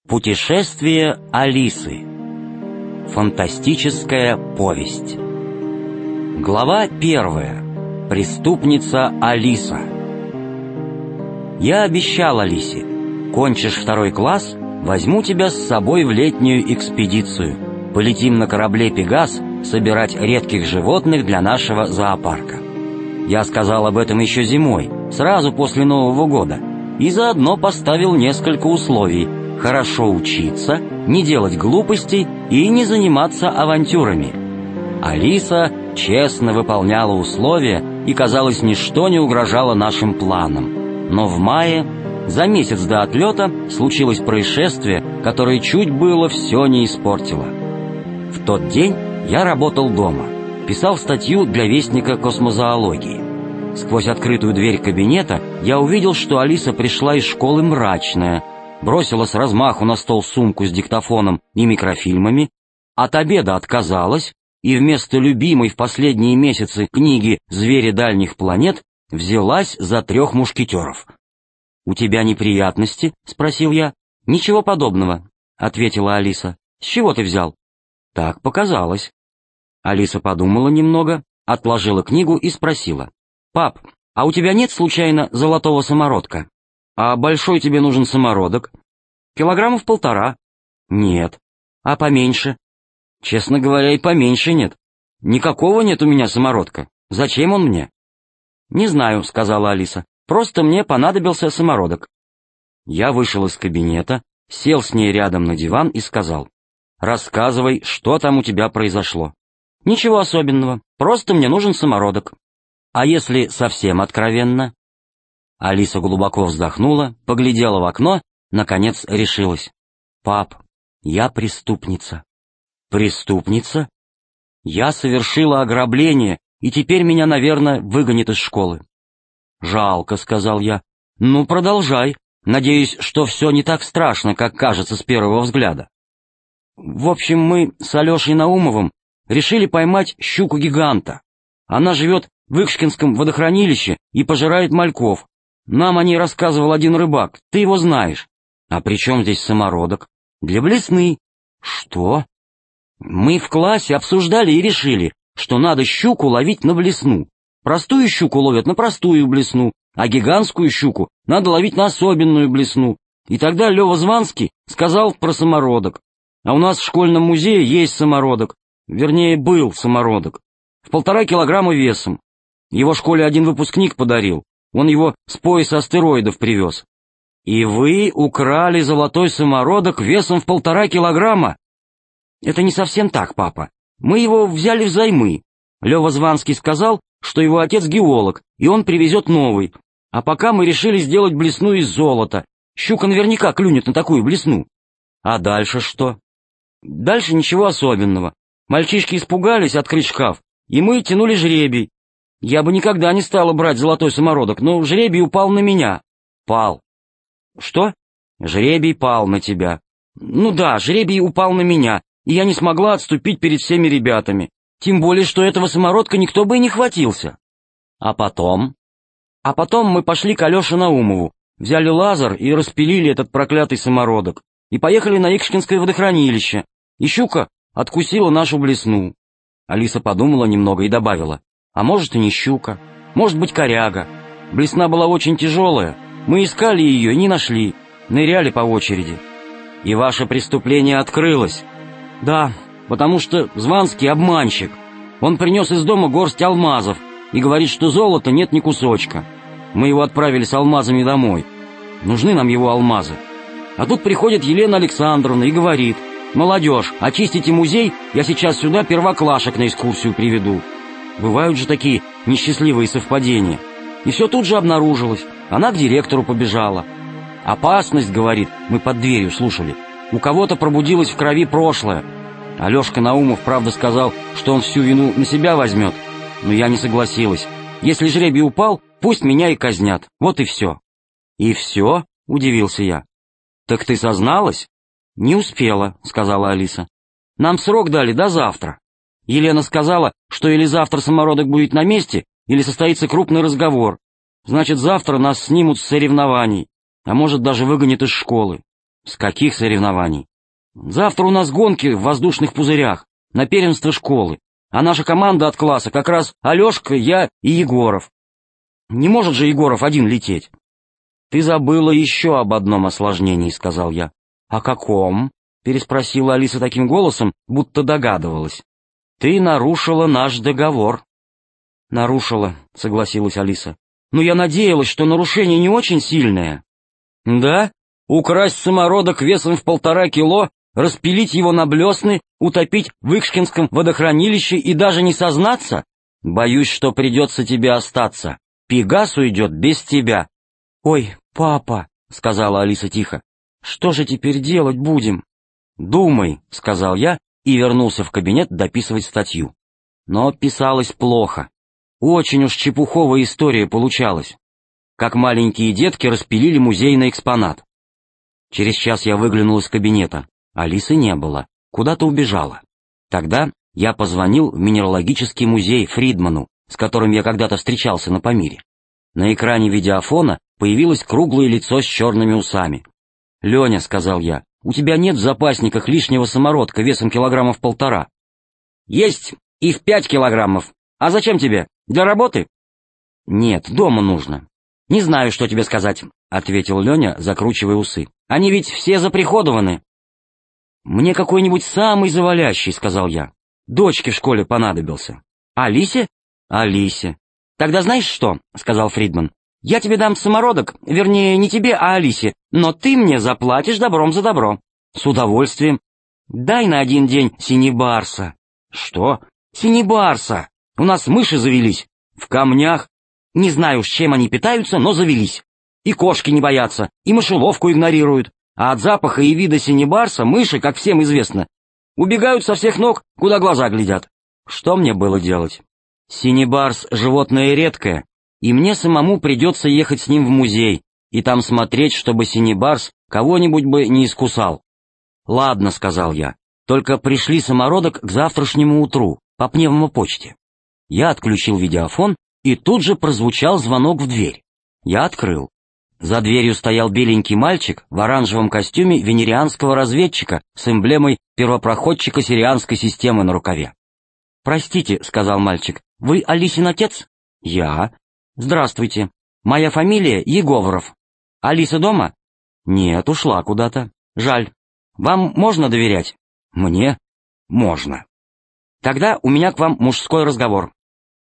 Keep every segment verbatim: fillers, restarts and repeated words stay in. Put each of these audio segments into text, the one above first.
Путешествие Алисы. Фантастическая повесть. Глава первая. Преступница Алиса. Я обещал Алисе: кончишь второй класс, возьму тебя с собой в летнюю экспедицию. Полетим на корабле «Пегас» собирать редких животных для нашего зоопарка. Я сказал об этом еще зимой, сразу после Нового года, и заодно поставил несколько условий: хорошо учиться, не делать глупостей и не заниматься авантюрами. Алиса честно выполняла условия, и, казалось, ничто не угрожало нашим планам. Но в мае, за месяц до отлета, случилось происшествие, которое чуть было все не испортило. В тот день я работал дома, писал статью для вестника космозоологии. Сквозь открытую дверь кабинета я увидел, что Алиса пришла из школы мрачная, бросила с размаху на стол сумку с диктофоном и микрофильмами, от обеда отказалась и вместо любимой в последние месяцы книги «Звери дальних планет» взялась за трех мушкетеров. «У тебя неприятности?» — спросил я. «Ничего подобного», — ответила Алиса. «С чего ты взял?» «Так показалось». Алиса подумала немного, отложила книгу и спросила: «Пап, а у тебя нет случайно золотого самородка?» «А большой тебе нужен самородок?» «Килограммов полтора». «Нет». «А поменьше?» «Честно говоря, и поменьше нет. Никакого нет у меня самородка. Зачем он мне?» «Не знаю», — сказала Алиса. «Просто мне понадобился самородок». Я вышел из кабинета, сел с ней рядом на диван и сказал: «Рассказывай, что там у тебя произошло». «Ничего особенного, просто мне нужен самородок». «А если совсем откровенно?» Алиса глубоко вздохнула, поглядела в окно, наконец решилась. «Пап, я преступница». «Преступница?» «Я совершила ограбление, и теперь меня, наверное, выгонят из школы». «Жалко», — сказал я. «Ну, продолжай. Надеюсь, что все не так страшно, как кажется с первого взгляда». «В общем, мы с Алешей Наумовым решили поймать щуку-гиганта. Она живет в Икшкинском водохранилище и пожирает мальков. Нам о ней рассказывал один рыбак, ты его знаешь». «А при чем здесь самородок?» «Для блесны». «Что?» «Мы в классе обсуждали и решили, что надо щуку ловить на блесну. Простую щуку ловят на простую блесну, а гигантскую щуку надо ловить на особенную блесну. И тогда Лёва Званский сказал про самородок. А у нас в школьном музее есть самородок, вернее, был самородок, в полтора килограмма весом. Его школе один выпускник подарил. Он его с пояса астероидов привез». «И вы украли золотой самородок весом в полтора килограмма?» «Это не совсем так, папа. Мы его взяли взаймы. Лёва Званский сказал, что его отец геолог, и он привезет новый. А пока мы решили сделать блесну из золота. Щука наверняка клюнет на такую блесну». «А дальше что?» «Дальше ничего особенного. Мальчишки испугались открыть шкаф, и мы тянули жребий. Я бы никогда не стала брать золотой самородок, но жребий упал на меня». «Пал». «Что?» «Жребий пал на тебя». «Ну да, жребий упал на меня, и я не смогла отступить перед всеми ребятами. Тем более, что этого самородка никто бы и не хватился». «А потом?» «А потом мы пошли к Алёше Наумову, взяли лазер и распилили этот проклятый самородок, и поехали на Икшкинское водохранилище, и щука откусила нашу блесну». Алиса подумала немного и добавила: «А может, и не щука, может быть, коряга. Блесна была очень тяжелая, мы искали ее и не нашли, ныряли по очереди». «И ваше преступление открылось?» «Да, потому что Званский обманщик. Он принес из дома горсть алмазов и говорит, что золота нет ни кусочка. Мы его отправили с алмазами домой. Нужны нам его алмазы. А тут приходит Елена Александровна и говорит: молодежь, очистите музей, я сейчас сюда первоклашек на экскурсию приведу». Бывают же такие несчастливые совпадения. И все тут же обнаружилось. Она к директору побежала. «Опасность», — говорит, мы под дверью слушали. «У кого-то пробудилось в крови прошлое». Алешка Наумов, правда, сказал, что он всю вину на себя возьмет. Но я не согласилась. Если жребий упал, пусть меня и казнят. Вот и все. «И все?» — удивился я. «Так ты созналась?» «Не успела», — сказала Алиса. «Нам срок дали до завтра. Елена сказала, что или завтра самородок будет на месте, или состоится крупный разговор. Значит, завтра нас снимут с соревнований, а может, даже выгонят из школы. С каких соревнований? Завтра у нас гонки в воздушных пузырях, на первенство школы, а наша команда от класса как раз Алешка, я и Егоров. Не может же Егоров один лететь. Ты забыла еще об одном осложнении, сказал я. О каком? Переспросила Алиса таким голосом, будто догадывалась. Ты нарушила наш договор. Нарушила, согласилась Алиса. Но я надеялась, что нарушение не очень сильное. Да? Украсть самородок весом в полтора кило, распилить его на блесны, утопить в Икшкинском водохранилище и даже не сознаться? Боюсь, что придется тебе остаться. Пегас уйдет без тебя. Ой, папа, сказала Алиса тихо, что же теперь делать будем? Думай, сказал я и вернулся в кабинет дописывать статью. Но писалось плохо. Очень уж чепуховая история получалась. Как маленькие детки распилили музейный экспонат. Через час я выглянул из кабинета. Алисы не было, куда-то убежала. Тогда я позвонил в Минералогический музей Фридману, с которым я когда-то встречался на Памире. На экране видеофона появилось круглое лицо с черными усами. «Леня», — сказал я, — «у тебя нет в запасниках лишнего самородка весом килограммов полтора?» «Есть, и в пять килограммов. А зачем тебе? Для работы?» «Нет, дома нужно». «Не знаю, что тебе сказать», — ответил Леня, закручивая усы. «Они ведь все заприходованы». «Мне какой-нибудь самый завалящий», — сказал я. «Дочке в школе понадобился». «Алисе?» «Алисе». «Тогда знаешь что?» — сказал Фридман. «Я тебе дам самородок, вернее, не тебе, а Алисе, но ты мне заплатишь добром за добро». «С удовольствием». «Дай на один день синебарса». «Что?» «Синебарса. У нас мыши завелись. В камнях. Не знаю, с чем они питаются, но завелись. И кошки не боятся, и мышеловку игнорируют. А от запаха и вида синебарса мыши, как всем известно, убегают со всех ног, куда глаза глядят». Что мне было делать? Синебарс — животное редкое, и мне самому придется ехать с ним в музей, и там смотреть, чтобы синебарс кого-нибудь бы не искусал. «Ладно», — сказал я, — «только пришли самородок к завтрашнему утру, по пневмопочте». Я отключил видеофон, и тут же прозвучал звонок в дверь. Я открыл. За дверью стоял беленький мальчик в оранжевом костюме венерианского разведчика с эмблемой первопроходчика сирианской системы на рукаве. «Простите», — сказал мальчик, — «вы Алисин отец?» «Я». «Здравствуйте. Моя фамилия Егоров. Алиса дома?» «Нет, ушла куда-то. Жаль. Вам можно доверять?» «Мне? Можно». «Тогда у меня к вам мужской разговор».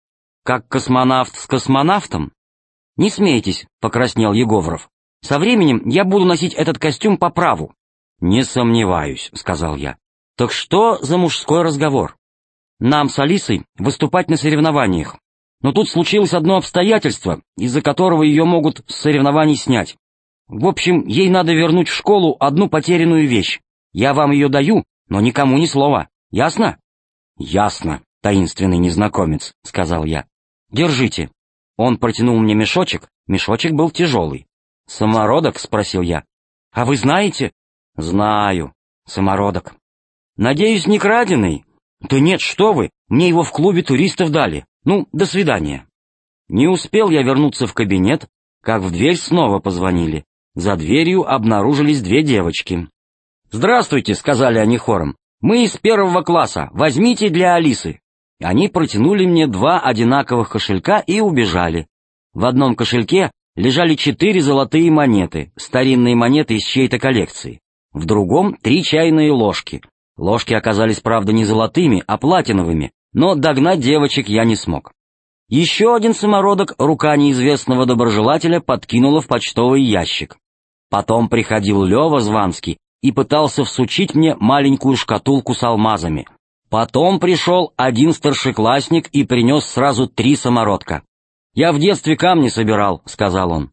«Как космонавт с космонавтом?» «Не смейтесь», — покраснел Егоров. «Со временем я буду носить этот костюм по праву». «Не сомневаюсь», — сказал я. «Так что за мужской разговор?» «Нам с Алисой выступать на соревнованиях. Но тут случилось одно обстоятельство, из-за которого ее могут с соревнований снять. В общем, ей надо вернуть в школу одну потерянную вещь. Я вам ее даю, но никому ни слова. Ясно?» «Ясно, таинственный незнакомец», — сказал я. «Держите». Он протянул мне мешочек, мешочек был тяжелый. «Самородок?» — спросил я. «А вы знаете?» «Знаю. Самородок». «Надеюсь, не краденый?» «Да нет, что вы, мне его в клубе туристов дали. Ну, до свидания». Не успел я вернуться в кабинет, как в дверь снова позвонили. За дверью обнаружились две девочки. «Здравствуйте», — сказали они хором. «Мы из первого класса, возьмите для Алисы». Они протянули мне два одинаковых кошелька и убежали. В одном кошельке лежали четыре золотые монеты, старинные монеты из чьей-то коллекции. В другом — три чайные ложки. Ложки оказались, правда, не золотыми, а платиновыми, но догнать девочек я не смог. Еще один самородок рука неизвестного доброжелателя подкинула в почтовый ящик. Потом приходил Лева Званский и пытался всучить мне маленькую шкатулку с алмазами. Потом пришел один старшеклассник и принес сразу три самородка. «Я в детстве камни собирал», — сказал он.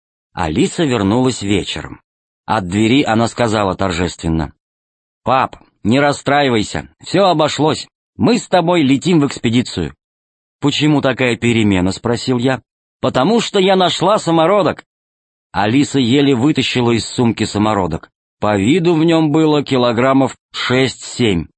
Алиса вернулась вечером. От двери она сказала торжественно: «Пап, не расстраивайся, все обошлось, мы с тобой летим в экспедицию». «Почему такая перемена?» — спросил я. «Потому что я нашла самородок». Алиса еле вытащила из сумки самородок. По виду в нем было килограммов шесть-семь.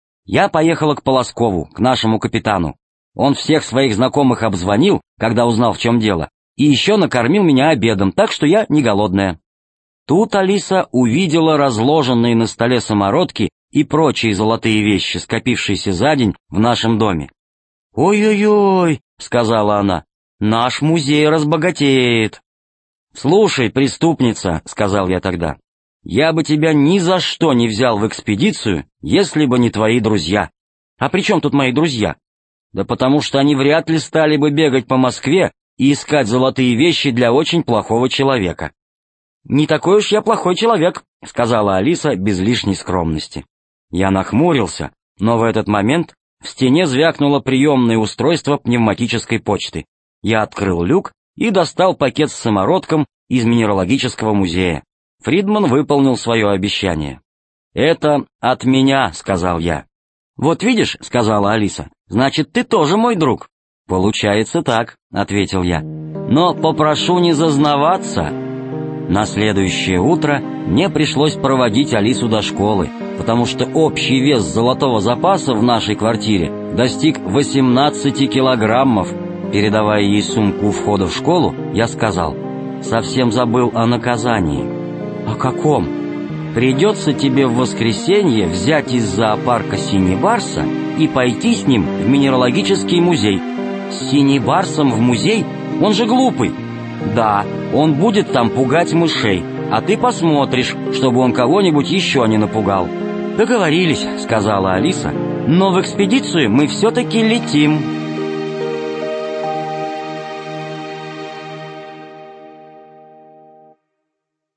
Я поехала к Полоскову, к нашему капитану. Он всех своих знакомых обзвонил, когда узнал, в чем дело, и еще накормил меня обедом, так что я не голодная. Тут Алиса увидела разложенные на столе самородки и прочие золотые вещи, скопившиеся за день в нашем доме. «Ой-ой-ой», — сказала она, — «наш музей разбогатеет». «Слушай, преступница», — сказал я тогда, — «я бы тебя ни за что не взял в экспедицию, если бы не твои друзья». «А при чем тут мои друзья?» «Да потому что они вряд ли стали бы бегать по Москве и искать золотые вещи для очень плохого человека». «Не такой уж я плохой человек», — сказала Алиса без лишней скромности. Я нахмурился, но в этот момент в стене звякнуло приемное устройство пневматической почты. Я открыл люк и достал пакет с самородком из Минералогического музея. Фридман выполнил свое обещание. «Это от меня», — сказал я. «Вот видишь», — сказала Алиса, — «значит, ты тоже мой друг». «Получается так», — ответил я. «Но попрошу не зазнаваться». На следующее утро мне пришлось проводить Алису до школы, потому что общий вес золотого запаса в нашей квартире достиг восемнадцати килограммов. Передавая ей сумку у входа в школу, я сказал: «Совсем забыл о наказании». «О каком?» «Придется тебе в воскресенье взять из зоопарка синебарса и пойти с ним в Минералогический музей». «С синебарсом в музей? Он же глупый». «Да, он будет там пугать мышей, а ты посмотришь, чтобы он кого-нибудь еще не напугал». «Договорились», — сказала Алиса, — «но в экспедицию мы все-таки летим».